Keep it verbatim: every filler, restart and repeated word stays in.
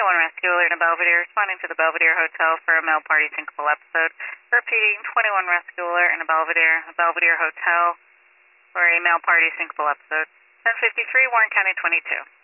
twenty-one Rescuer in a Belvedere, responding to the Belvedere Hotel for a male party syncopal episode. Repeating, twenty-one Rescuer in a Belvedere, a Belvedere Hotel for a male party syncopal episode. ten fifty-three, Warren County twenty-two.